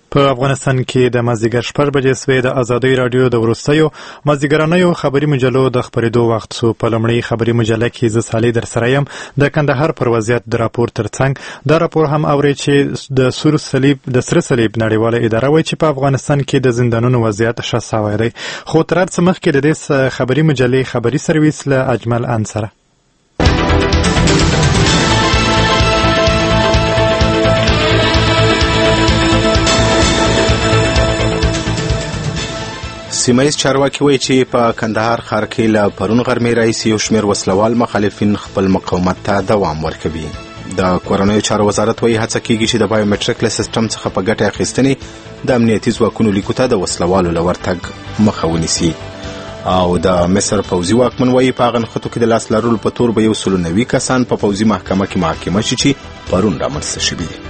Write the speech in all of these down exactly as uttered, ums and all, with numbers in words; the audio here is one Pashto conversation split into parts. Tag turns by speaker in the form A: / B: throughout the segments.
A: په افغانستان کې د مازدیګر شپږ بجې سوې د ازادۍ راډیو د وروستیو مازدیګرانیو خبري مجلو د خبرېدو وخت سو. په لومړۍ خبري مجله کې زه صالح در سره یم. د کندهار پر وضعیت د راپور ترڅنګ دا راپور هم اوري چې د سور صلیب د سره صلیب نړیواله اداره وایي چې په افغانستان کې د زندانونو وضعیت ښه سوی دی. خو تر هر څه مخکې د دې خبري مجلې خبري سرویس له اجمل انصره.
B: سیمایز چارواکي وایي چې په کندهار ښار کې له پرون غرمې راهیسې یو شمېر وسلوال مخالفین خپل مقاومت ته دوام ورکوي. د کورنیو چارو وزارت وایي هڅه کیږي چې د بایومټریک له سیستم څخه په ګټه اخیستنې د امنیتي ځواکونو لیکو ته د وسلوالو له ورتګ مخه ونیسي. او د مصر پوځي واکمن وایي په هغه نښتو کې د لاس لرلو په تور به یو سلو نوي کسان په پوځي محکمه کې محاکمه شي چې پرون رامنځته شوي دي.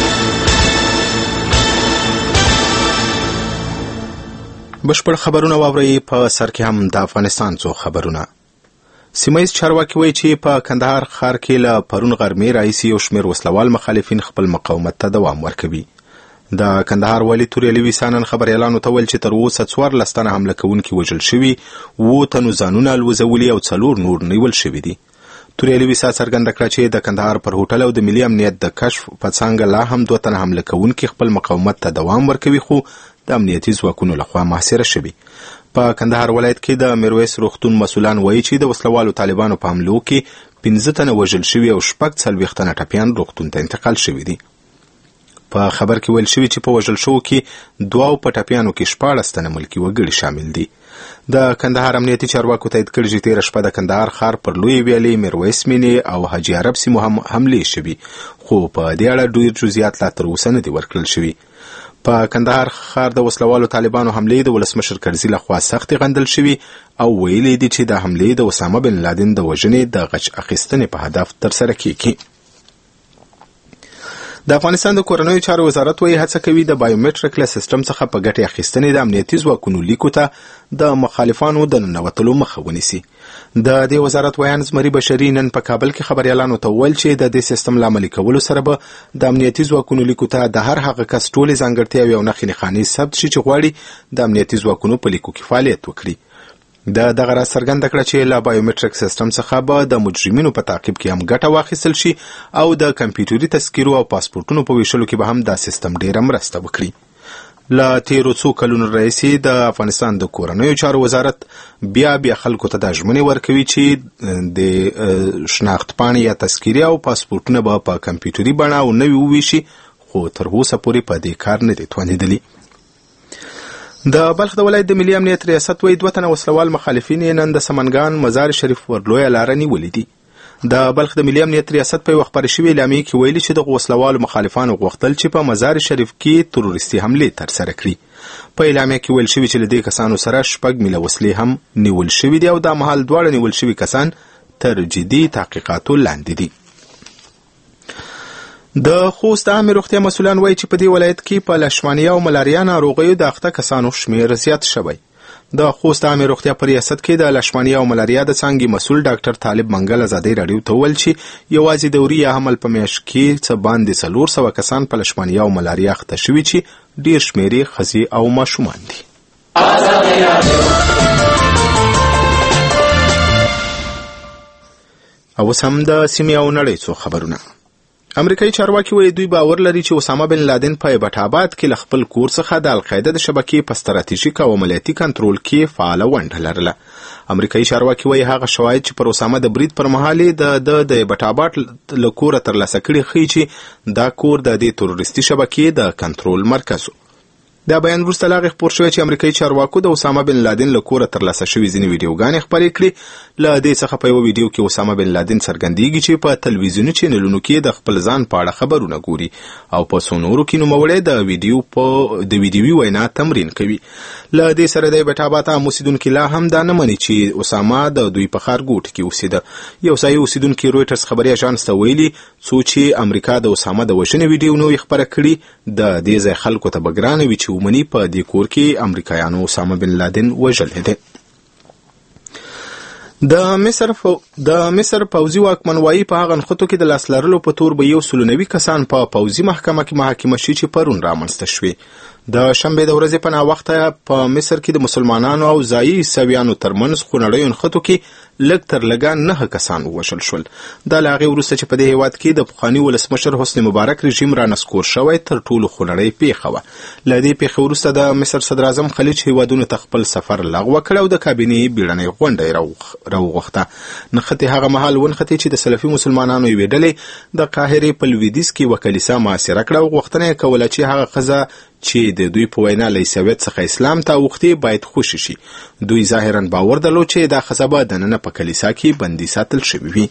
B: بشپړ خبرونه واورئ. په سر کې هم د افغانستان څو خبرونه. سیمایز چارواکي وایي چې په کندهار ښار کې له پرون غرمې راهیسې یو شمېر وسلوال مخالفین خپل مقاومت ته دوام ورکوي. د کندهار والي تورې لوي سانن خبریالانو ته ویل چې تر اوسه څوارلس تنه حمله کوونکي وژل شوي، اووه تنو ځانونه الوځولي او څلور نور نیول شوي دي. تورې لوي سا څرګنده کړه چې د کندهار پر هوټل او د ملي امنیت د کشف په څانګه لا هم دوه تنه حمله کوونکي خپل مقاومت ته دوام ورکوي، خو د امنیتي ځواکونو لخوا محاصره شوي. په کندهار ولایت کې د میرویس روغتون مسؤلان وایي چې د وسلوالو طالبانو په حملو کې پنځه تنه وژل شوي او شپږ څلوېښت تنه ټپیان روغتون ته انتقال شوي دي. په خبر کې ویل شوي چې په وژل شوو کې دوه او په ټپیانو کې شپاړس تنه ملکي وګړي شامل دي. د کندهار امنیتي چارواکو تایید کړي چې تېره شپه د کندهار ښار پر لوی ویالې میرویس مینې او حاجي عرب سیمو هم حملې شوي، خو په دې اړه ډېر جزئیات لا تر اوسه نه دي ورکړل شوي. په کندهار ښار د وسلوالو طالبانو حملې د ولسمشر کرزي لخوا سختې غندل شوي او ویلي دي چې د حملې د اسامه بن لادن د وژنې د غچ اخیستنې په هدف ترسره کیږي. د افغانستان د کورنیو چارو وزارت وایي هڅه کوي د بایومټریک له سیستم څخه په ګټې اخیستنې د امنیتي ځواکونو لیکو ته د مخالفانو د ننوتلو مخه ونیسي. د دې وزارت ویان زمري بشري نن په کابل کې خبریالانو ته وویل چې د دې سیستم له عملي کولو سره به د امنیتي ځواکونو لیکو ته د هر هغه کس ټولې ځانګړتیاوې او نښې نښانې ثبت شي چې غواړي د امنیتي ځواکونو په لیکو کې فعالیت وکړي. د دغه راز څرګنده کړه چې له بایومټریک سیستم څخه به د مجرمینو په تعقیب کې هم ګټه واخیستل شي او د کمپیوټري تذکیرو او پاسپورټونو په ویشلو کې به هم دا سیستم ډیره مرسته وکړي. له تیرو څو کلونو راهیسې د افغانستان د کورنیو چارو وزارت بیا بیا خلکو ته دا ژمنې ورکوي چې د شناخت پاڼې یا تذکیرې او پاسپورټونه به په کمپیوټري بڼه او نوي وویشي، خو تر اوسه پورې په دې کار نه دي توانېدلي. د بلخ د ولایت د ملي امنیت ریاست وایي دوه تنه وسلوال مخالفین یې نن د سمنګان مزار شریف ور لویه لاره نیولې دي. د بلخ د ملي امنیت ریاست په یوه خپره شوې اعلامیې کې ویلي چې د وسلوالو مخالفانو غوښتل چې په مزار شریف کې تروریستي حملې ترسره کړي. په اعلامیه کې ویل شوي چې له دې کسانو سره شپږ میله وسلې هم نیول شوي دي او دا مهال دواړه نیول شوي کسان تر جدي تحقیقاتو لاندې دي. د خوست عامې روغتیا مسؤلان وایي چې په دې ولایت کې په لشمانیا او ملاریا ناروغیو د اخته کسانو شمېر زیات شوی. د خوست عامې روغتیا په ریاست کې د لشمانیا او ملاریا د څانګې مسؤل ډاکټر طالب منګل ازادۍ راډیو ته وویل چې یوازې د وری یا حمل په میاشت کې څه باندې څلور سوه کسان په لشمانیا او ملاریا اخته شوي چې ډېر شمېر یې ښځې او ماشومان دي. اوس هم د سیمې او نړۍ څو خبرونه. امریکایي چارواکي وایي دوی باور لري چې اسامه بن لادن په ایبټ آباد کې له خپل کور څخه د القاعده د شبکې په ستراتیژیک او عملیاتي کنټرول کې فعاله ونډه لرله. امریکایي چارواکي وایي هغه شواهد چې پر اسامه د برید پر مهال د د ایبټ آباد له کوره ترلاسه کړي ښیي چې دا کور د دې تروریستي شبکې د کنټرول مرکز و. دا بیان وروسته له هغې خپور شوی چې امریکایي چارواکو د اسامه بن لادن له کوره ترلاسه شوي ځینې ویډیوګانې خپرې کړي. له دې څخه په یوه ویډیو کې اسامه بن لادن څرګندېږي چې په تلویزیوني چینلونو کې د خپل ځان په اړه خبرونه ګوري او په څو نورو کې نوموړی د ویډیو په د ویډیوي وینا تمرین کوي. له دې سره د ایبټ آباد عام اوسیدونکي لا هم دا نه مني چې اسامه د دوی په ښارګوټ کې اوسېده. یو ځایي اوسیدونکي رویټرز خبري اژانس ته ویلي څو چې امریکا د اسامه د وژنې ویډیو نوې خپره کړي د دې ځای خلکو ته به ګرانه وي چې ومني په دې کور کې امریکایانو اسامه بن لادن وژلی دی. د مصر فو... د مصر پوځي واکمن وایي په هغه نښتو کې د لاس لرلو په تور به یو سل نوي کسان په پوځي محکمه کې محاکمه شي چې پرون رامنځته شوې. د شنبې د ورځې په ناوخته په مصر کې د مسلمانانو او ځایي عیسویانو ترمنځ خونړیو نښتو کې لږ تر لږه نه کسان ووژل شول. دا له هغې وروسته چې په دې هېواد کې د پخواني ولسمشر حسني مبارک رژیم رانسکور شوی تر ټولو خونړۍ پیښه وه. له دې پیښې وروسته د مصر صدراعظم خلیج هېوادونو ته خپل سفر لغوه کړ او د کابینې بیړنۍ غونډه یې راوغوښته. نښتې هغه مهال ونښتې چې د سلفي مسلمانانو یوې ډلې د قاهرې په لویدیځ کې یوه کلیسا محاصره کړه او غوښتنه یې کوله چې هغه ښځه چې د دوی په وینا له عیسویت څخه اسلام ته اوښتې باید خوشي شي. دوی ظاهرا باور درلود چې دا ښځه به دننه په کلیسا کې بندي ساتل شوې وي.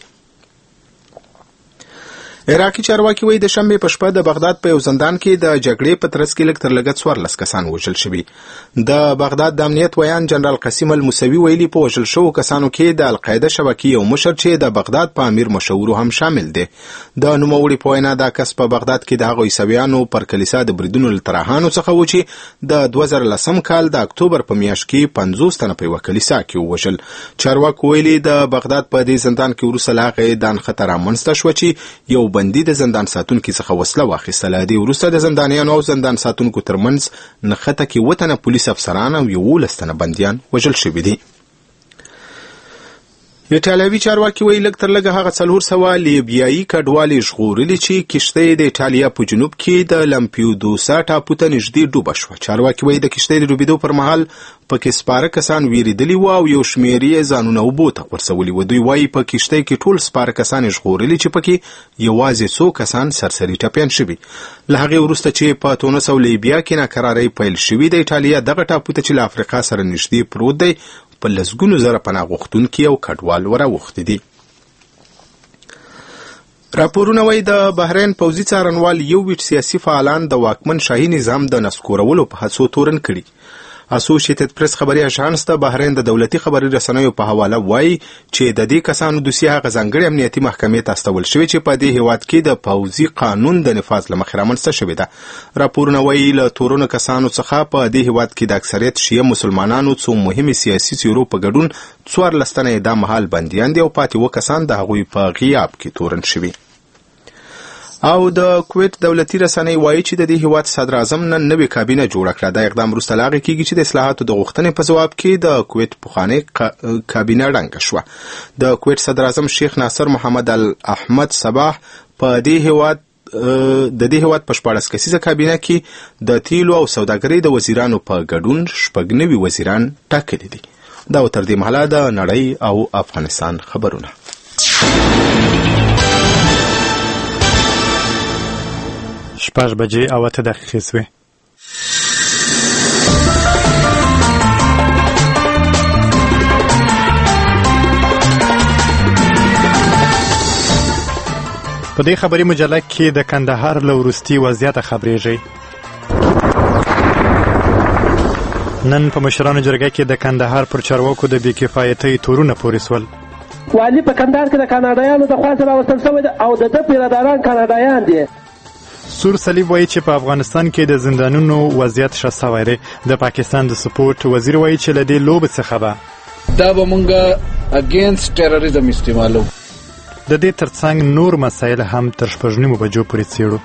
B: عراقي چارواکي وایي د شنبې په شپه د بغداد په یو زندان کې د جګړې په ترڅ کې لږ تر لږه څوارلس کسان وژل شوي. د بغداد د امنیت ویان جنرال قاسم الموسوي ویلي په وژل شوو کسانو کې د القاعده شبکې یو مشر چې د بغداد په امیر مشهورو هم شامل دی. د نوموړي په وینا دا کس په بغداد کې د هغو عیسویانو پر کلیسا د بریدونو له طرحانو څخه و چې د دوه زره لسم کال د اکتوبر په میاشت کې پنځوس تنه په یوه کلیسا کې ووژل. چارواکو ویلي د بغداد په دې زندان کې وروسته له هغې دا نښته رامنځته شوه چې یو بندي د زندان ساتونکي څخه وسله واخیستله. دې وروسته د زندانیانو او زندان ساتونکو ترمنځ نښته کې اووه تنه پولیس افسران او یولس تنه بندیان وژل شوي دي. ایټالوي چارواکي وایي لږ تر لږه هغه څلور سوه لیبیایي کډوالې ژغورلي چې کښتۍ د ایټالیا په جنوب کې د لمپیدوسا ټاپو ته نږدې ډوبه شوه. چارواکي وایي د کښتۍ د ډوبېدو پر مهال پکې سپاره کسان ویرېدلي وو او یو شمېر یې ځانونه اوبو ته غورځولي وو. دوی وایي په کښتۍ کې ټول سپاره کسان یې ژغورلي چې پکې یوازې څو کسان سرسري ټپیان شوي. له هغې وروسته چې په تونس او لیبیا کې ناکرارۍ پیل شوي د ایټالیا دغه ټاپو ته چې له افریقا سره نږدې پروت دی په لسګونو زره پناه غوښتونکي او کډوال وراوښتي دي. راپورونه وایي د بحرین پوځي څارنوال یو ویټ سیاسي فعالان د واکمن شاهي نظام د نسکورولو په هڅو تورن کړي. اسوسییټډ پریس خبري اژانس د بحرین د دولتي خبري رسنیو په حواله وایي چې د دې کسانو دوسیه هغه ځانګړې امنیتي محکمې ته استول شوې چې په دې هیواد کې د پوځي قانون د نفاذ له مخې رامنځته شوې ده. راپورونه وایي له تورنو کسانو څخه په دې هیواد کې د اکثریت شیعه مسلمانانو څو مهمې سیاسي څیرو په ګډون څوارلس تنه یې دا مهال بندیان دي او پاتې اووه کسان د هغوی په غیاب کې تورن شوي. او د کویت دولتي رسنۍ وایي چې د دې هیواد صدر اعظم نن نوې کابینه جوړه کړه. دا اقدام وروسته له هغې کېږي چې د اصلاحاتو د غوښتنې په ځواب کې د کویت پخوانۍ کابینه ړنګه شوه. د کویت صدر اعظم شیخ ناصر محمد الاحمد صباح په دې هیواد د دې هیواد په شپاړس کسیزه کابینه کې د تیلو او سوداګرۍ د وزیرانو په ګډون شپږ نوي وزیران ټاکلي دي. دا تر دې مهاله د نړۍ او افغانستان خبرونه.
A: شپږ بجې او اته دقیقې سوې. په دې خبري مجله کې د کندهار له وروستي وضعیته خبرېږي. نن په مشرانو جرګه کې د کندهار پر چارواکو د بې کفایتۍ تورونه پورې سول.
C: والي په کندهار کې د کاناډایانو د خوا سره راوستل شوی او د ده پیراداران کاناډایان دي.
A: سور صلیب وایي چې په افغانستان کې د زندانونو وضعیت ښه سوی دی. د پاکستان د سپورټ وزیر وایي چې له دې لوبې څخه به
D: دا به مونږ اګینسټ ټیرریزم استعمالو.
A: د دې ترڅنګ نور مسایل هم تر شپږ نیمو بجو پورې څېړو.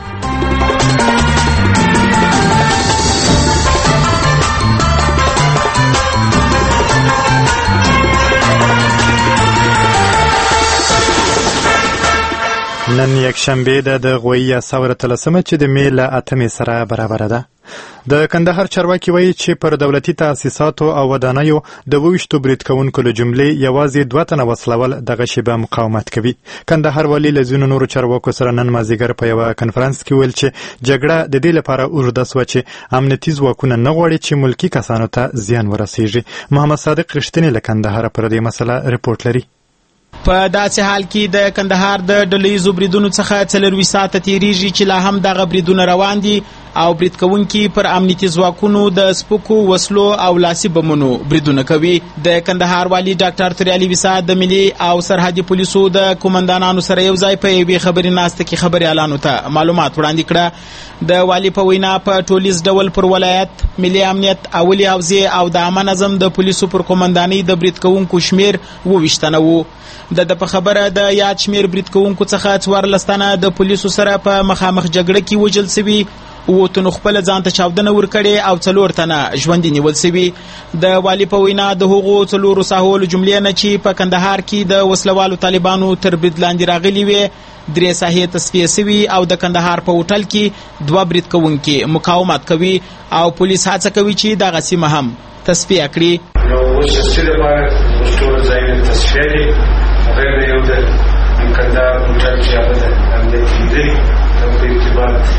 A: نن یکشنبه ده د غویي یاساور اتلسمه چې د مې له اتمې سره برابره ده. د کندهار چارواکي وایي چې پر دولتي تاسیساتو او ودانیو د اوویشتو برید کوونکو له جملې یوازې دوه تنه وسلوال دغه شیبه مقاومت کوي. کندهار والي له ځینو نورو چارواکو سره نن مازدیګر په یوه کنفرانس کې ویل چې جګړه د دې لپاره اوږده سوه چې امنیتي ځواکونه نه غواړي چې ملکي کسانو ته زیان ورسیږي. محمد صادق رښتینی له کندهاره پر دې مسله رپورټ لري.
E: په داسې حال کې د کندهار د ډلهییزو بریدونو څخه څلرویشت ساعته تیریږي چې لا هم دغه بریدونه روان دي او برید کوونکي پر امنیتي ځواکونو د سپکو وسلو او لاسي بمونو بریدونه کوي. د کندهار والي ډاکټر تریالي ویسا د ملي او سرحدي پولیسو د قومندانانو سره یو ځای په یوې خبري ناسته کې خبري اعلانو ته معلومات وړاندې کړه. د والي په وینا په ټولیز ډول پر ولایت ملي امنیت اولي حوزې او د عامه نظم د پولیسو پر قومندانۍ د برید کوونکو شمیر اوویشت تنه وو. د په خبره د یاد شمیر برید کوونکو څخه څوارلس تنه د پولیسو سره په مخامخ جګړه کې وژل سوي، اووه تنو خپله ځان ته چاودنه ورکړې او څلور تنه ژوندي نیول سوي. د والي په وینا د هغو څلورو ساحو له جملې نه چې په کندهار کې د وسلوالو طالبانو تر برید لاندې راغلي وې، درې ساحې تصفیه سوي او د کندهار په هوټل کې دوه برید کوونکي مقاومت کوي او پولیس هڅه کوي چې دغه سیمه هم تصفیه کړي.
F: نو اوس ستاسو لپاره ټول ځایونه تصفیه دي، غیر د یو د کندهار هوټل چې هغه د امنیتي ادارې په ارتباط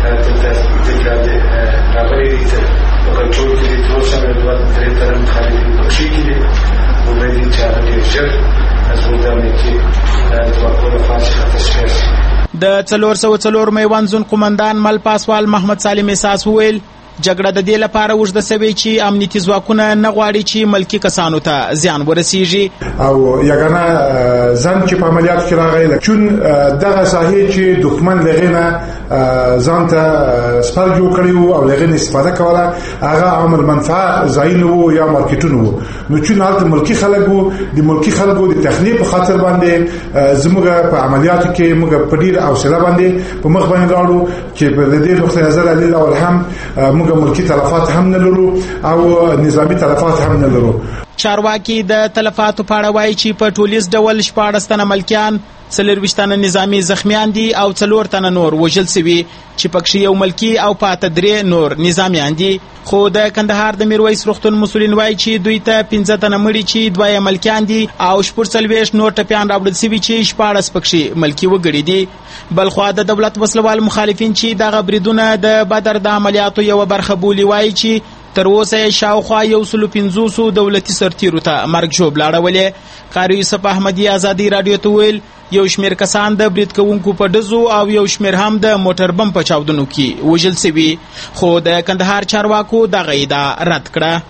F: دلته د راغلي دي په کنټرول کې دي. تر اوسه مې دوه درې تنه مخالفین پکښې کې دي. امید دي چې هغه ډېر ژر زموږ د امنیتي ځواکونو لخوا څخه تصفیه شي.
E: د څلور سوه څلور میوند زون قومندان مل پاسوال محمد سالم احساس وویل جګړه د دې لپاره اوږده سوې چې امنیتي ځواکونه نه غواړي چې ملکي کسانو ته زیان ورسیږي
G: او یګانه ځان چې په عملیاتو کې راغی چون دغه ساحې چې دښمن لغې نه ځان ته سپر جوړ کړی وو او لغې نه استفاده کوله، هغه عامل منفعه ځایونه وو یا مارکیټونه وو. نو چون هلته ملکي خلک وو، د ملکي خلکو د تخنیک په خاطر باندې زموږ په عملیاتو کې موږ په ډېر حوصله باندې په مخ باندې لاړو چې په دې نقطه نظر علی الاول هم ملکی تلفات هم نه لرو او نظامی تلفات هم نه لرو.
E: چارواکي د تلفاتو په اړه وایي چې په ټولیز ډول شپاړس تنه ملکیان، څلورویشت تنه نظامي زخمیان دي او څلور تنه نور وژل سوي چې پکښې یو ملکي او پاته درې نور نظامیان دي. خو د کندهار د میرویس روغتون مسؤلین وایي چې دوی ته پنځه تنه مړي چې دوه یې ملکیان دي او شپږ څلوېښت نور ټپیان راوړل سوي چې شپاړس پکښې ملکي وګړي دي. بلخوا د دولت وسلوال مخالفین چې دغه بریدونه د بدر د عملیاتو یوه برخه بولي وایي چې تر اوسه یې شاوخوا یو سلو پنځوسو دولتي سرتیرو ته مرګ ژوبله اړولې. قاري یوسف احمدي ازادي راډیو ته ویل یو شمیر کسان د برید کوونکو په ډزو او یو شمیر هم د موټر بم په چاودنو کې وژل سوي، خو د کندهار چارواکو دغه ادعا رد کړه.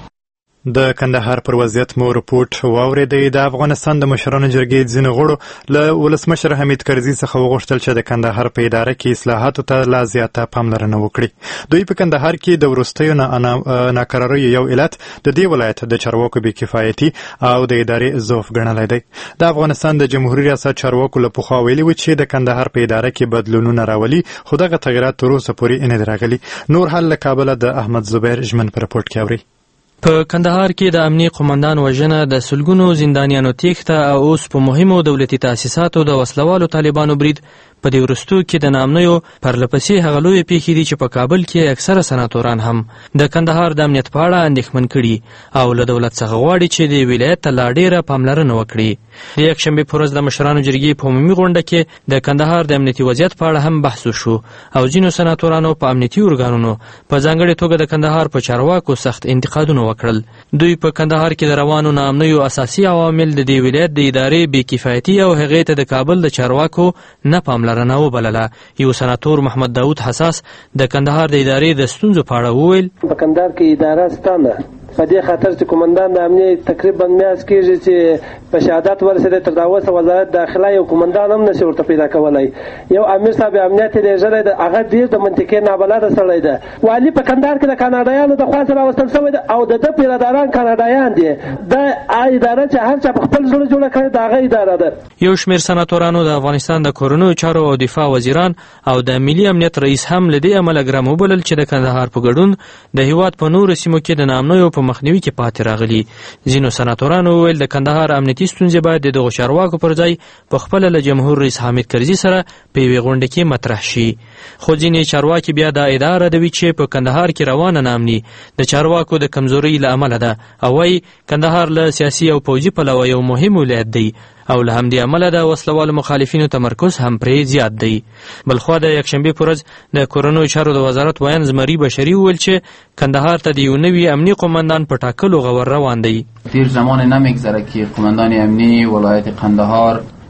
A: د کندهار پر وضعیت مو رپورټ واورېدی. د افغانستان د مشرانو جرګې ځینو غړو له ولسمشر حمید کرزي څخه وغوښتل چې د کندهار په اداره کې اصلاحاتو ته لا زیاته پاملرنه وکړي. دوی په کندهار کې د وروستیو ناکراریو یو علت د دې ولایت د چارواکو بې کفایتي او د ادارې ضعف ګڼلی دی. د افغانستان د جمهوري ریاست چارواکو له پخوا ویلي وو چې د کندهار په اداره کې بدلونونه راولي، خو دغه تغیرات تر اوسه پورې نه دي راغلي. نور حال له کابله د احمد زبیر ژمن په رپورټ کې اوري.
H: په کندهار کې د امني قومندان وژنه، د سلګونو زندانیانو تیښته او اوس په مهمو دولتي تاسیساتو د وسلوالو طالبانو برید په دې وروستو کې د نامنیو پرلپسې هغه لویې پیښې دي چې په کابل کې اکثره سناتوران هم د کندهار د امنیت په اړه اندېښمن کړي او له دولت څخه غواړي چې د ولایت ته لا ډېره پاملرنه وکړي. د یکشنبې په ورځ د مشرانو جرګې په عمومي غونډه کې د کندهار د امنیتي وضعیت په اړه هم بحث وشو او ځینو سناتورانو په امنیتي ارګانونو په ځانګړې توګه د کندهار په چارواکو سخت انتقادونه وکړل. دوی په کندهار کې د روانو ناامنیو اساسي عوامل د دې ولایت د ادارې بې کفایتي او هغې ته د کابل د چارواکو نه پاملرنه وبلله. یو سناتور محمد داود حساس د کندهار د ادارې د ستونزو په اړه وویل
C: په کندهار کې اداره ستانه په دې خاطر چې قومندان د امنیت تقریبا میاشت کېږي چې په شهادت ورسېدی، تر دا اوسه وزارت داخله یو قومندان هم نشي ورته پیدا کولی. یو امیر صاحب امنیت یې لېږلی ده، هغه ډېر د منطقې نابلده سړی ده. والي په کندهار کې د کاناډایانو د خوا سره راوستل شوی ده او د ده پیراداران کاناډایان دي. دا اداره چې هر چا په خپل زړه جوړه کړې د هغه اداره ده.
H: یو شمېر سناتورانو د افغانستان د کورنیو چارو او دفاع وزیران او د ملي امنیت رئیس هم له دې امله ګرم وبلل چې د کندهار په ګډون د هېواد په نورو سیمو کې د ناامنیو په مخنیوي کې پاتې راغلي. ځینو سناتورانو وویل د کندهار امنیتي ستونزې باید د دغو چارواکو پر ځای پخپله له جمهور رئیس حامد کرزي سره په یوې غونډه کې مطرح شي. خو ځینې چارواکي بیا دا ادعا ردوي چې په کندهار کې روانه ناامني د چارواکو د کمزورۍ له امله ده او وایي کندهار له سیاسي او پوځي پلوه یو مهم ولایت دی او له همدې امله د وسلوالو مخالفینو تمرکز هم پرې زیات دی. بلخوا د یکشنبې په ورځ د کورنیو چارو د وزارت ویان زمري بشري وویل چې کندهار ته د یو نوي امني قومندان په ټاکلو غور روان دی.
I: دیر زمان نمیگذره که قومندان امنی ولایت قندهار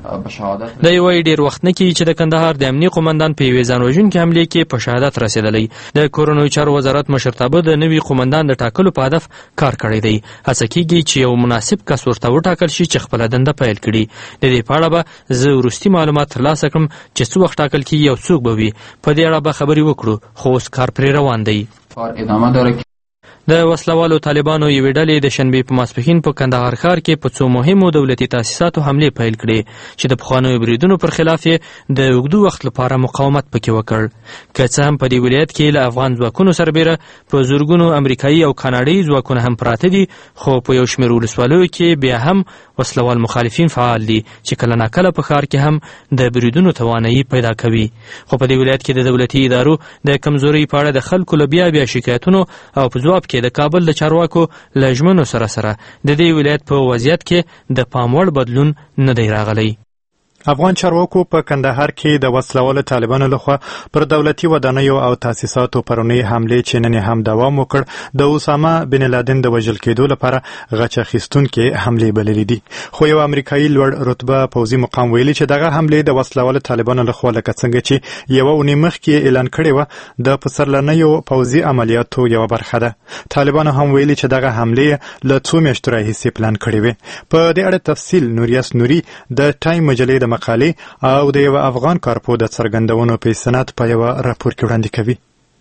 I: به شهادت.
H: د یو ډیر وخت نه کې چې د کندهار د امنیه قومندان په یوې ځان وژونکې حملې کې په شهادت رسېدلی. د کورنیو چارو وزارت مشرتابه د نوي قومندان د ټاکلو په هدف کار کړی دی. هڅه کېږي چې یو مناسب کس ورته وټاکل شي چې خپله دنده پیل کړي. د دې په اړه به زه وروستي معلومات ترلاسه کړم چې څه وخت ټاکل کېږي او څوک به وي. په دې اړه به خبرې وکړو، خو اوس کار پرې روان دی.
I: ادامه داره.
H: د وسلوالو طالبانو یوې ډلې د شنبې په ماسپښین په کندهار ښار کې په څو مهمو دولتي تاسیساتو حملې پیل کړې چې د پخوانیو بریدونو پر خلاف یې د اوږده وخت لپاره مقاومت پکې وکړ. که څه هم په دې ولایت کې له افغان ځواکونو سربیره په زرګونو امریکایي او کاناډایي ځواکونه هم پراته دي، خو په یو شمېر ولسوالیو کې بیا هم وسلوال مخالفین فعال دي چې کله ناکله په ښار کې هم د بریدونو توانایي پیدا کوي. خو په دې ولایت کې د دولتي ادارو د کمزورۍ په اړه د خلکو له بیا بیا شکایتونو او په ځواب کې د کابل د چارواکو له ژمنو سره سره د دې ولایت په وضعیت کې د پام وړ بدلون نه دی راغلی.
A: افغان چارواکو په کندهار کې د وسلوالو طالبانو لخوا پر دولتي ودانیو او تاسیساتو پرونی حملې چې نن هم دوام وکړ د اسامه بن لادن د وژل کېدو لپاره غچ اخیستونکې حملې بللې دي. خو یو امریکایي لوړ رتبه پوځي مقام ویلي چې دغه حملې د وسلوالو طالبانو لخوا لکه څنګه چې یوه اونۍ مخکې اعلان کړې وه د پسرلنیو پوځي عملیاتو یوه برخه ده. طالبانو هم ویلي چې دغه حملې له څو میاشتو راهیسې پلان کړې وې. په دې اړه تفصیل نوریاس نوري د ټایم مجلې د مقالې او د یو افغان کارپو د څرګندونو په سند په یو راپور کې وړاندې کوي.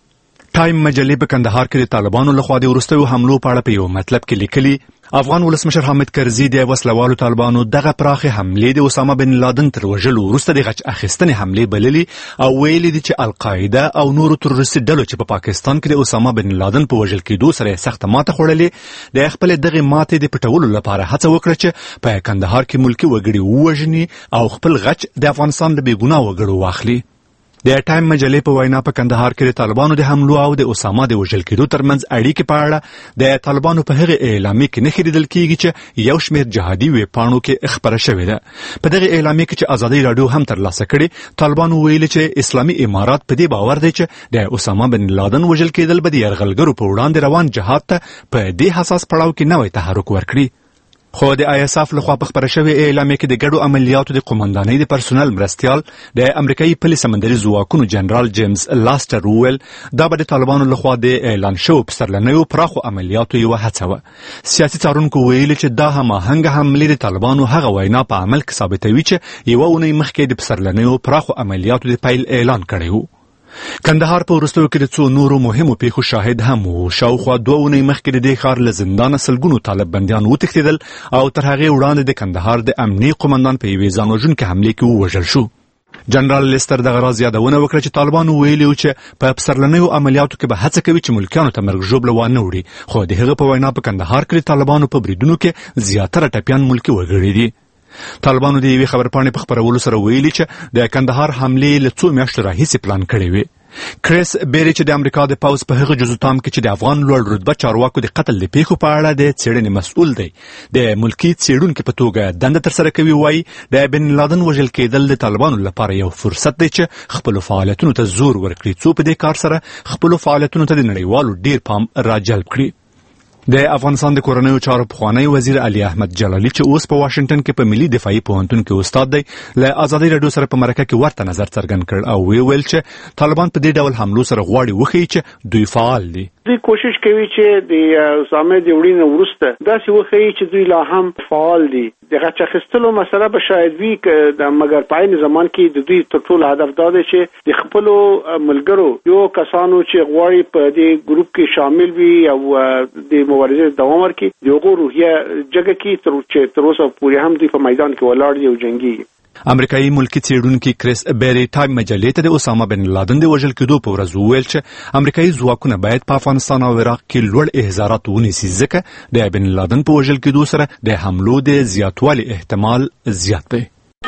J: ټایم مجلې په کندهار کې د طالبانو لخوا د وروستیو حملو په اړه په یو مطلب کې لیکلي افغان ولسمشر حامد کرزي د وسلوالو طالبانو دغه پراخه حملې د اسامه بن لادن تر وژلو وروسته د غچ اخیستنې حملې بللي او ویلي دي چې القاعده او نورو تروریستي ډلو چې په پا پاکستان کې د اسامه بن لادن په وژل کېدو سره سخته ماته خوړلې د خپل دغه ماتې د پټولو لپاره هڅه وکړه چې په کندهار کې ملکی وګړي ووژني او خپل غچ د افغانستان د بېګناه وګړو واخلي. د ټایم مجلې په وینا په کندهار کې د طالبانو د حملو او د اسامه د وژل کېدو ترمنځ اړیکې په اړه د طالبانو په هغه اعلامیه کې نښې لیدل کېږي چې یو شمېر جهادي ویبپاڼو کې خپره شوې ده. په دغه اعلامیه کې چې ازادي راډیو هم ترلاسه کړې طالبانو ویلي چې اسلامي امارات په دې باور دی چې د اسامه بن لادن وژل کېدل به د یرغلګرو په وړاندې روان جهاد ته په دې حساس پړاو کې نوی تحرک ورکړي. خو د آی اس اف لخوا په خپره شوې اعلامیه کې د ګډو عملیاتو د قومندانۍ د پرسونل مرستیال د امریکایي پلي سمندري ځواکونو جنرال جیمز لاسټر وویل دا به د طالبانو لخوا د اعلان شوو پسرلنیو پراخو عملیاتو یوه هڅه وه. سیاسي څارونکو ویلي چې دا هماهنګه حملې د طالبانو هغه وینا په عمل کې ثابتوي چې یوه اونۍ مخکې د پسرلنیو پراخو عملیاتو د پیل اعلان کړی و. کندهار په وروستیو کې د څو نورو مهمو پیښو شاهد هم و. شاوخوا دوه اونۍ مخکې د دې ښار له زندانه سلګونو طالب بندیان وتښتېدل او تر هغې وړاندې د کندهار د امنیې قومندان په یوې ځان وژونکې حملې کې ووژل شو. جنرال لیستر دغه راز یادونه وکړه چې طالبانو ویلي و چې په پسرلنیو عملیاتو کې به هڅه کوي چې ملکیانو ته مرګ ژوبله وانه وړي، خو د هغه په وینا په کندهار کې د طالبانو په بریدونو کې زیاتره ټپیان ملکي وګړي دي. طالبانو د یوې خبرپاڼې په خپرولو سره ویلي چې د کندهار حملې له څو میاشتو راهیسې پلان کړې وې. کریس بیری چې د امریکا د پوځ په هغه جزوتام کې چې د افغان لوړ رتبه چارواکو د قتل د پیښو په اړه د څېړنې مسؤل دی د ملکي څېړونکي په توګه دنده ترسره کوي، وایي د بن لادن وژل کېدل د طالبانو لپاره یو فرصت دی چې خپلو فعالیتونو ته زور ورکړي، څو په دې کار سره خپلو فعالیتونو ته د نړیوالو ډیر پام راجلب کړي. د افغانستان د کورنیو چارو پخوانی وزیر علي احمد جلالي چې اوس په واشنګټن کې په ملي دفاعي پوهنتون کې استاد دی له ازادي راډیو سره په مرکه کې ورته نظر څرګند کړ او وی ویل چې طالبان په دې ډول حملو سره غواړي وښیي چې دوی فعال دي.
K: دوی کوشش کوي چې د اسامه د وړینو وروسته داسې وښیي چې دوی لا هم فعال دي. د غچ اخیستلو مسله به شاید وي د مګر په عین زمان کې د دوی تر ټولو هدف دا دی چې د خپلو ملګرو یو کسانو چې غواړي په دې ګروپ کې شامل وي او د مبارزې دوام ورکړي د هغو روحیه جګه کړي تر چې تر اوسه پورې هم دوی په میدان کې ولاړ دي او جنګېږي.
J: امریکایي ملکی څېړونکي کریس بیری ټایم مجلې ته د اسامه بن لادن د وژل کېدو په ورځ وویل چې امریکایي ځواکونه باید په افغانستان او عراق کې لوړ احضارات ونیسي ځکه د بن لادن په وژل کېدو سره د حملو د زیاتوالي احتمال زیات دی.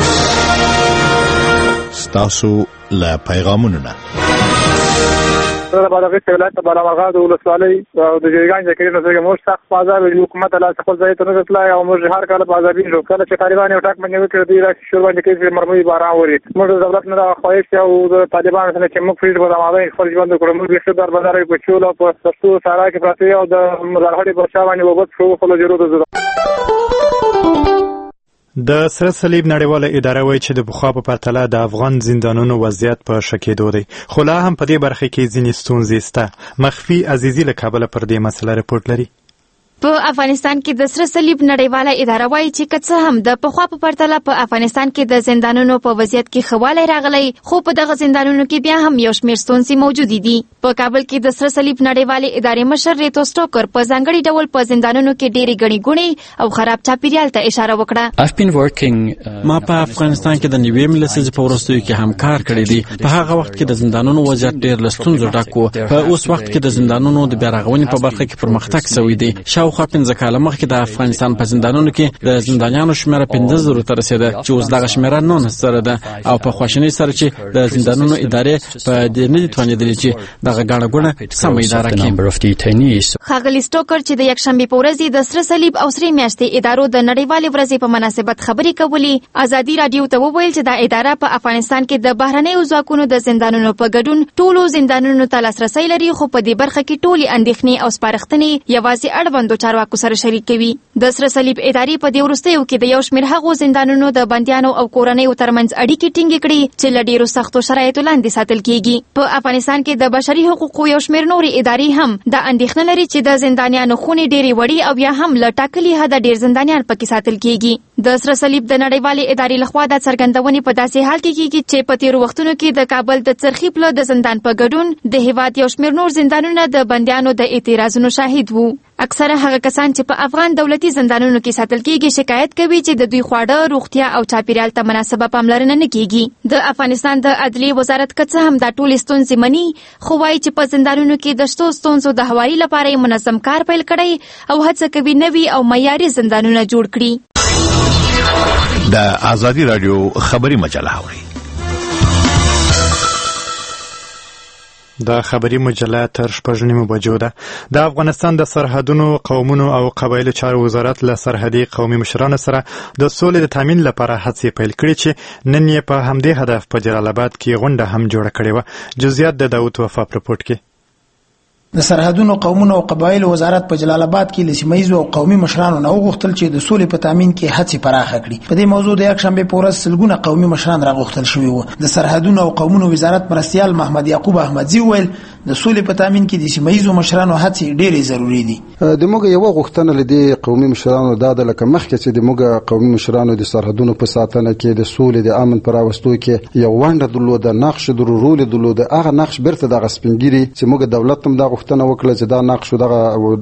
L: ستاسو له پیغامونو نه
M: د بادغیس ولایت د بالامرغه د ولسوالۍ او د جریګان ځکه نو څنګه موږ سخت بازار د حکومت له خپل ځای ته نه تلای او موږ هر کله بازارین رو کله چې طالبان یو ټاک باندې وکړي دی راځي شور باندې کې مرموي باران وری موږ د دولت نه خواهش او د طالبان سره چې موږ فریډ په دماغي خپل ژوند وکړو موږ به در بازار په چول او په سستو سارا کې پراته او د مزارهړي په شا باندې وبد شو خپل ضرورت زده.
A: د سره صلیب نړیواله اداره وایي چې د پخوا په پرتله د افغان زندانونو وضعیت په ښه کېدو دی، خو لا هم په دې برخه کې ځینې ستونزې شته. مخفي عزیزي له کابله پر دې مسله رپورټ لري.
I: په افغانستان کې د سره صلیب نړیواله اداره وایي چې که څه هم د پخوا په پرتله په افغانستان کې د زندانونو په وضعیت کې ښه والی راغلی، خو په دغه زندانونو کې بیا هم یو شمېر ستونزې موجودې دي. په کابل کې د سره صلیب نړیوالې ادارې مشر ریتو سټوکر په ځانګړي ډول په زندانونو کې ډېرې ګڼې ګوڼې او خراب چاپیریال ته اشاره وکړه.
N: ما په افغانستان کې د نوې لسیزې په وروستیو کې هم کار کړی دی. په هغه وخت کې د زندانونو وضعیت ډېر له ستونزو ډک و. په اوس وخت کې د زندانونو د بیا رغونې په برخه کې پرمختګ شوی دی. شاوخوا پنځه کاله مخکې د افغانستان په زندانونو کې د زندانیانو شمېره پنځه زرو ته رسېده چې اوس دغه شمېره نولس زره ده، او په خواشینۍ سره چې د زندانونو ادارې په دې نه دي توانېدلې چې دغه ګڼه ګوڼه سمه اداره کړي.
I: ښاغلي سټوکر چې د یکشنبې په ورځ د سره صلیب او سرې میاشتې ادارو د نړیوالې ورځې په مناسبت خبرې کولې، ازادي راډیو ته وویل چې دا اداره په افغانستان کې د بهرنیو ځواکونو د زندانونو په ګډون ټولو زندانونو ته لاسرسی لري، خو په دې برخه کې ټولې اندېښنې او سپارښتنې یوازې اړوندو چارواکو سره شریک کوي. د سره صلیب ادارې په دې وروستیو کې د یو شمېر هغو زندانونو د بندیانو او کورنیو ترمنځ اړیکې ټینګې کړي چې له ډېرو سختو شرایطو لاندې ساتل کېږي. په افغانستان کې د بشري حقوقو یو شمېر نورې ادارې هم دا اندېښنه لري چې د زندانیانو خونې ډېرې وړې او یا هم له ټاکلي حده ډېر زندانیان پکې ساتل کېږي. د سره صلیب د نړیوالې ادارې لخوا دا څرګندونې په داسې حال کې کېږي چې په تېرو وختونو کې د کابل د څرخي پله د زندان په ګډون د هېواد یو شمېر نور زندانونه د بندیانو د اعتراضونو شاهد وو. اکثره هغه کسان چې په افغان دولتي زندانونو کې ساتل کېږي شکایت کوي چې د دوی خواړه، روغتیا او چاپیریال ته مناسبه پاملرنه نه کېږي. د افغانستان د عدلیې وزارت که څه هم دا ټولې ستونزې مني، خو وایي چې په زندانونو کې د شتو ستونزو د هواري لپاره یې منظم کار پیل کړی او هڅه کوي نوي او معیاري زندانونه جوړ کړي.
L: د ازادي راډیو خبري مجله اوري.
A: د خبري مجله تر شپږ نیمو بجو ده. د افغانستان د سرحدونو، قومونو او قبایلو چارو وزارت له سرحدي قومي مشرانو سره د سولې د تامین لپاره هڅې پیل کړي چې نن یې په همدې هدف په جلال آباد کې غونډه هم جوړه کړې وه. جزئیات د داود وفا په رپورټ کې.
O: د سرحدونو، قومونو او قبایلو وزارت په جلال آباد کې له سیمه ییزو او قومي مشرانو نه وغوښتل چې د سولې په تامین کې هڅې پراخه کړي. په دې موضوع د یکشنبې په ورځ سلګونه قومي مشران راغوښتل شوي وو. د سرحدونو او قومونو وزارت مرستیال محمد یعقوب احمدزي وویل د سولې په تامین کې د سیمه ییزو مشرانو هڅې ډېرې ضروري دي.
P: د موږ یو غوښتنه لدی قومي مشرانو دا د لکه مخکې چې د موږ قومي مشرانو د سرحدونو په ساتنه کې د سولې د امن پر راوستو کې یو ونډه درلوده، نقش درلود درلوده. هغه نقش برته د غسپنګيري چې موږ دولت هم دا غوښتنه وکړه چې دا نقش دغه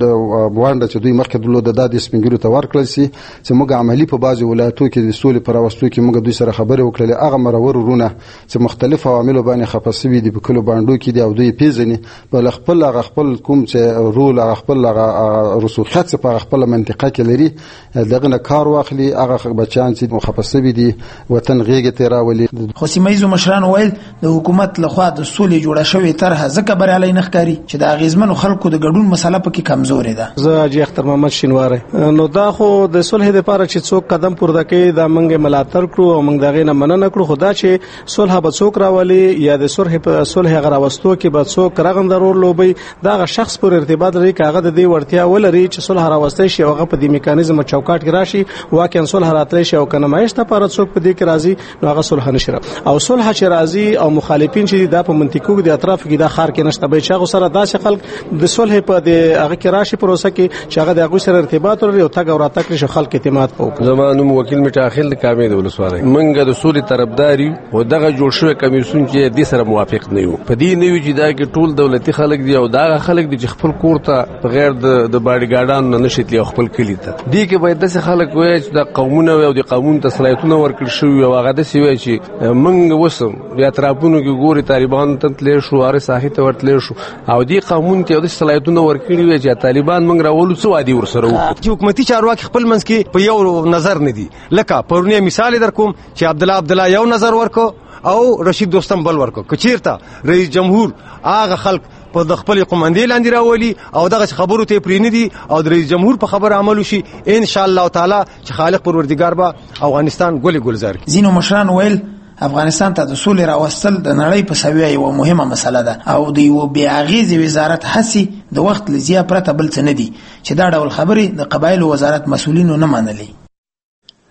P: ونډه چې دوی مخکې درلوده د سپنګيرو ته ورکړل شي چې موږ عملی په بعضي ولایتو کې د سولې پر راوستو کې موږ دوی سره خبرې وکړلې. هغه مرور ورونه چې مختلف عوامل باندې خپسوي دي په کلو باندې کې دی او دوی پیژني بل خپل هغه خپل کوم چې رول هغه خپل هغه رسوخات په خپل منطقه کې لري دغه نه کار واخلي. هغه بچان چې مخفسوي دي وطن غیږ ته راولي.
O: خو سیمه ییزو مشران ویل د حکومت لخوا د سولې جوړه شوې طرحه ځکه بریالۍ نه ښکاري چې د اغیزمنو خلکو د ګډون مسله پکې کمزورې ده.
Q: زه حاجي اختر محمد شینواری. نو دا خو د صلح لپاره چې څوک قدم پورته کوي دا موږ ملاتړ کړو او موږ دغه نه مننه کړو. خدا چې صلح به څوک راولي یا د صلح په صلح غراوستو کې به څوک رغند ضرور لوبي دا شخص پر ارتباط لري کاغه د دې ورتیا ولري چې صلح راوستي شي هغه په دې میکانیزم چوکاټ کې راشي واقعا صلح راتلی شي او کنه مایش ته پر څوک په دې کې راضي نو هغه صلح نشره او صلح چې راضي او مخالفین چې دا په منطقو کې د اطراف کې دا خار کې نشته به چې سره داسې خلک د صلح په دې هغه کې راشي پروسه کې چې هغه د هغه سره ارتباط لري او تګ او راتګ لري خلک اعتماد وکړي.
R: زمانو وکیل متأخر کامې د ولسوالۍ منګه د سولې طرفداري او دغه جوړ شوی کمیسیون چې د سره موافق نه یو په دې نه وی چې دا کې ټول دولتي خلک دي او دا خلک دي چې خپل کور ته بغیر د باډي ګارډان نه نشي خپل کلی ته دي کې باید د خلک وای چې د قومونه او د قانون تسلیتونه ورکړ شوی او هغه د سی وای چې منګه وسم بیا ترابونو کې ګوري طالبان ته تل شو اره ساحه ته ورتل شو او دی قانون ته د تسلیتونه ورکړي وای چې طالبان منګ راولو څو عادي ورسره وکړي.
S: حکومتي چارواکي خپل منځ کې په یو نظر نه دي لکه پرونی مثال در کوم چې عبد الله عبد الله یو نظر ورکو او رشید دوستم بل ورکو کچیرته رئیس جمهور هغه خلک په د خپل قومندې لاندې راولي او دغه خبرو ته پرې نه دي او د رئیس جمهور په خبر عمل وشي ان شاء الله تعالی چې خالق پروردگار به افغانستان ګل ګلزار کی.
O: زینو مشران ویل افغانستان ته د سولې راوستل د نړۍ په سویه یو مهمه مسله ده او د یو بې اغیزې وزارت هڅې د وخت له ضیاع پرته بل څه نه دي چې دا ډول خبرې د قبایلو وزارت مسؤلینو نه منلې.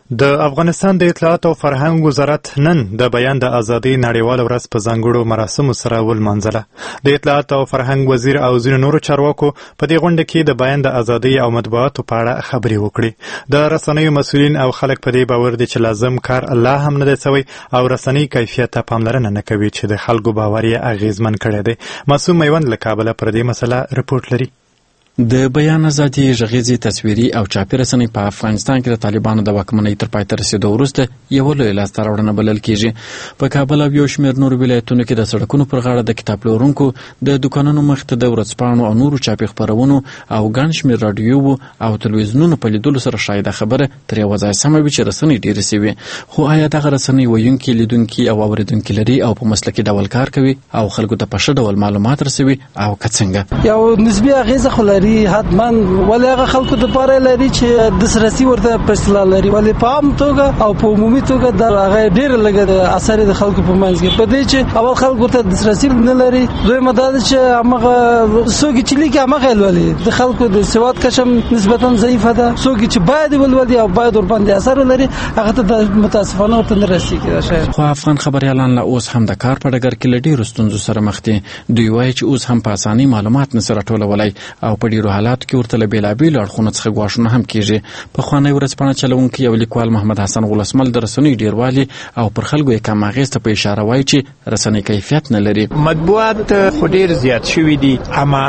A: د افغانستان د اطلاعات او فرهنګ وزارت نن د بیان د ازادۍ نړیواله ورځ په ځانګړو مراسمو سره ولمانځله. د اطلاعات او فرهنګ وزیر او ځینو نورو چارواکو په دې غونډه کې د بیان د ازادۍ او مطبوعاتو په اړه خبرې وکړې. د رسنیو مسؤلین او خلک په دې باور دي چې لازم کار الله هم نه دی سوی او رسنۍ کیفیت ته پاملرنه نه کوي چې د خلکو باور یې اغیزمن کړی دی. معصوم میوند له کابله پر دې مسله رپورټ لري.
N: د بیان ازادي غږیزي تصویري او چاپي رسنۍ په افغانستان کې د طالبانو د واکمنۍ تر پای ته رسیدو وروسته یو لوی لاسته راوړنه بلل کیږي. په کابل او یو شمېر نورو ولایتونو کې د سړکونو پر غاړه د کتاب پلورونکو د دکانونو مخ ته د ورځپاڼو او نورو چاپي خپرونو او ګڼ شمېر راډیو او تلویزیونونو په لیدلو سره شاید خبره تر یوه ځای سمه وي چې رسنۍ ډېرې سوي، خو آیا دغه رسنۍ ویونکي، لیدونکي او اورېدونکي لري او په مسلکي ډول کار کوي او خلکو ته په ښه ډول معلومات رسوي او که څنګه؟
T: یو نسبي اغېزه خو لري حتما، ولې هغه خلکو دپاره لري چې دسترسي ورته په اصطلاح لري، ولې په عام توګه او په عمومي توګه د هغه ډېره لږه د اثر د خلکو په منځ کې په دې چې اول خلکو ورته دسترسي نه لري، دویمه دا ده چې هماغه څوک چې لیکي هماغه لولي، د خلکو د سواد کچه نسبتا ضعیفه ده، څوک چې باید ولولي او باید ورباندې اثر ولري هغه ته متاسفانه ورته نه رسېږي. شاید
N: خو افغان خبریالان لا اوس هم د کار په ډګر کې له ډېرو ستونزو سره مخ دي. دوی وایي چې اوس هم په اسانۍ معلومات نه سره راټولولی او په ډېرو حالاتو کې ورته له بېلابېلو اړخونو څخه ګواښونه هم کېږي. پخوانی ورځپاڼه چلوونکی او لیکوال محمد حسن غولسمل د رسنیو ډېروالي او پر خلکو یې کم اغېز ته په اشاره وایي چې رسنۍ کیفیت نه لري.
U: مطبوعات خو ډېر زیات شوي دي، اما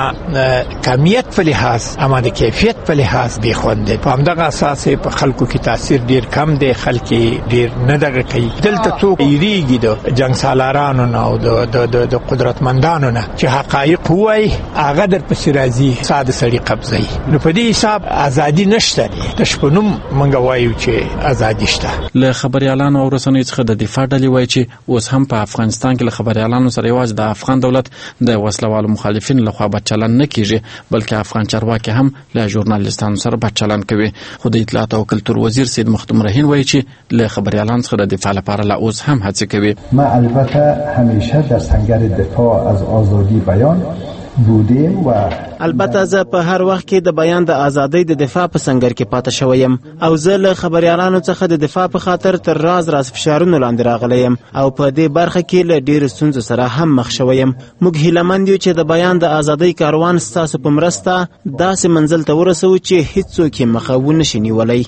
U: کمیت په لحاظ اما د کیفیت په لحاظ بې خوند دی. په همدغه اساس په خلکو کې تاثیر ډېر کم دی، خلک ډېر نه دغه کوي. دلته څوک یېرېږي د جنګ سالارانو نه او د قدرتمندانو نه چې حقایق ووایي، هغه درپسې راځي ساده سړي قبضوي. نو په دې حساب ازادي نشته دی. د شپنوم موږ وایو چې ازادي شته.
N: له خبریالانو او رسنیو څخه د دفاع ډلې وایي چې اوس هم په افغانستان کې له خبریالانو سره یوازې د افغان دولت د وسلوالو مخالفینو لخوا بد چلند نه کیږي، بلکې افغان چارواکي هم له ژورنالیستانو سره بد چلند کوي. خو د اطلاعات او کلتور وزیر سید مختوم رهین وایي چې له خبریالانو څخه د دفاع لپاره لا اوس هم هڅې کوي.
V: ما البته همیشه در سنگر دفاع از آزادی بیان بودیم و
W: البته زه په هر وخت کې د بیان د ازادۍ د دفاع په سنگر کې پاتې شوی یم او زه له خبریالانو څخه د دفاع په خاطر تر راز راز فشارونو لاندې راغلی یم او په دې برخه کې له ډېرو ستونزو سره هم مخ شوی یم. موږ هیلهمند یو چې د بیان د ازادۍ کاروان ستاسو په مرسته داسې منزل ته ورسوو چې هیڅوک یې مخه ونه شي نیولی.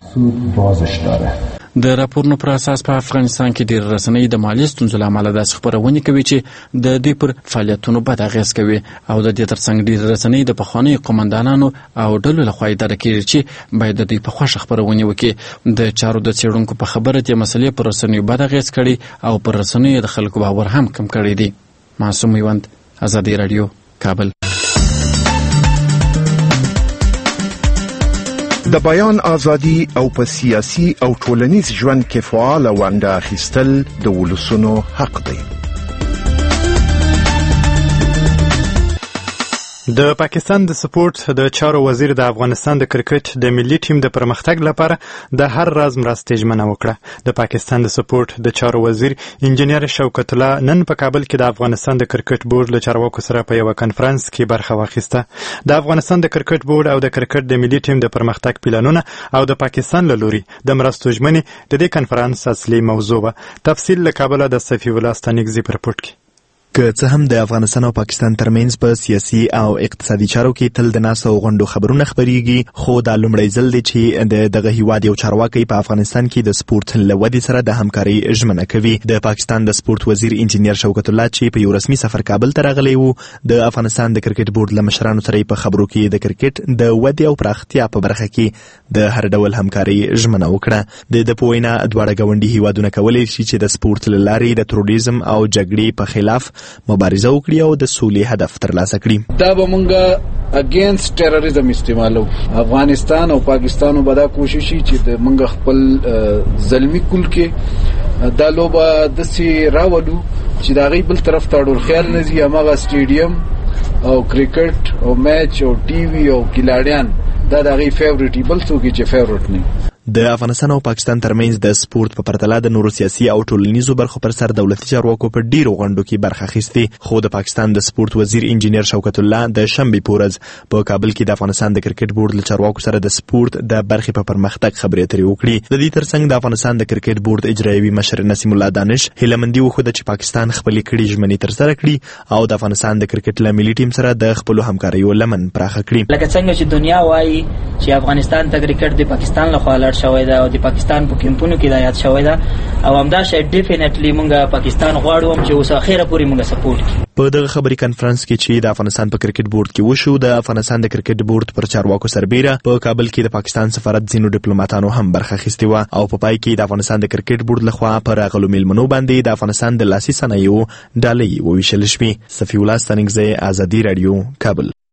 N: د راپورونو پر اساس په افغانستان کې ډېر رسنۍ د مالي ستونزو له امله داسې خپرونې کوي چې د دوی پر فعالیتونو بد اغېز کوي او د دې ترڅنګ ډېر رسنۍ د پخوانیو قومندانانو او ډلو لخوا اداره کېږي چې باید د دوی په خوښه خپرونې وکړي. د چارو د څېړونکو په خبره دې مسلې پر رسنیو بد اغېز کړي او پر رسنیو د خلکو باور هم کم کړی دی. معصوم میوند، ازادي راډیو، کابل.
L: د بیان ازادي او په سیاسي او ټولنیز ژوند کې فعال ونډه اخیستل د ولسونو حق دی.
A: د پاکستان د سپورت د چارو وزیر د افغانستان د کرکټ د ملي ټیم د پرمختګ لپاره د هر راز مرستې ژمنه وکړه. د پاکستان د سپورت د چارو وزیر انجینیر شوکت الله نن په کابل کې د افغانستان د کرکټ بورډ له چارواکو سره په یو کنفرانس کې برخه واخیسته. د افغانستان د کرکټ بورډ او د کرکټ د ملي ټیم د پرمختګ پلانونه او د پاکستان له لوري د مرستو ژمنې د دې کنفرانس اصلي موضوع وه. تفصیل له کابله د صفي الله ستانکزي په رپورټ کې.
X: که څه هم د افغانستان او پاکستان ترمنځ په سیاسي او اقتصادي چارو کې تل د ناستو غونډو خبرونه خپریږي، خو دا لومړی ځل دی چې د دغه هیواد یو چارواکی په افغانستان کې د سپورت له ودې سره د همکارۍ ژمنه کوي. د پاکستان د سپورت وزیر انجینیر شوکت الله چې په یو رسمي سفر کابل ته راغلی و، د افغانستان د کرکټ بورډ له مشرانو سره په خبرو کې د کرکټ د ودې او پراختیا په برخه کې د هر ډول همکارۍ ژمنه وکړه. د د په وینا دواړه ګاونډي هیوادونه کولی شي چې د سپورت له لارې د تروریزم او جګړې په خلاف مبارزه وکړي او د سولې هدف ترلاسه کړي.
D: دا به مونږه اگینست ټیرریزم استعمالو. افغانستان او پاکستان به دا کوشش چې د مونږ خپل ظلمي کول کې دا لوبه دسي راولو چې دا غي بل طرف ته ډور خیال نزي هغه سټیډیم او کرکټ او میچ او ټي وي او کلاړیان دا د غي فیورټ بل څوک چې فیورټ نه.
X: د افغانستان او پاکستان ترمنځ د سپورت په پرتله د نورو سیاسي او ټولنیزو برخو پر سر دولتي چارواکو په ډیرو غونډو کې برخه اخیستې، خو د پاکستان د سپورت وزیر انجینیر شوکت الله د شنبې په ورځ په کابل کې د افغانستان د کرکټ بورډ له چارواکو سره د سپورت د برخې په پرمختګ خبرې اترې وکړي. د دې ترڅنګ د افغانستان د کرکټ بورډ اجرایوي مشر نسیم الله دانش هیلهمندي وښوده چې پاکستان خپلې کړې ژمنې ترسره کړي او د افغانستان د کرکټ له ملي ټیم سره د خپلو همکاریو لمن پراخه کړي.
B: لکه څنګه چې دنیا وایي چې افغانستان ته کرکټ د پاکستان لخوا لاړ شوی دی او د پاکستان په کمپونو کې د یاد شوی دی او همدا شی ډیفینټلی موږ پاکستان غواړو چې اوس اخیره پورې موږ سپورټ کړو.
X: په دغه خبري کانفرنس کې چې د افغانستان په کرکټ بورډ کې وشو، د افغانستان د کرکټ بورډ پر چارواکو سربیره په کابل کې د پاکستان سفارت ځینو ډیپلوماټانو هم برخه اخیستې وه او په پای کې د افغانستان د کرکټ بورډ لخوا پر راغلو میلمنو باندې د افغانستان د لاسي صنایعو ډالۍ وویشل شوې. صفي الله ستانکزی، ازادي راډیو، کابل.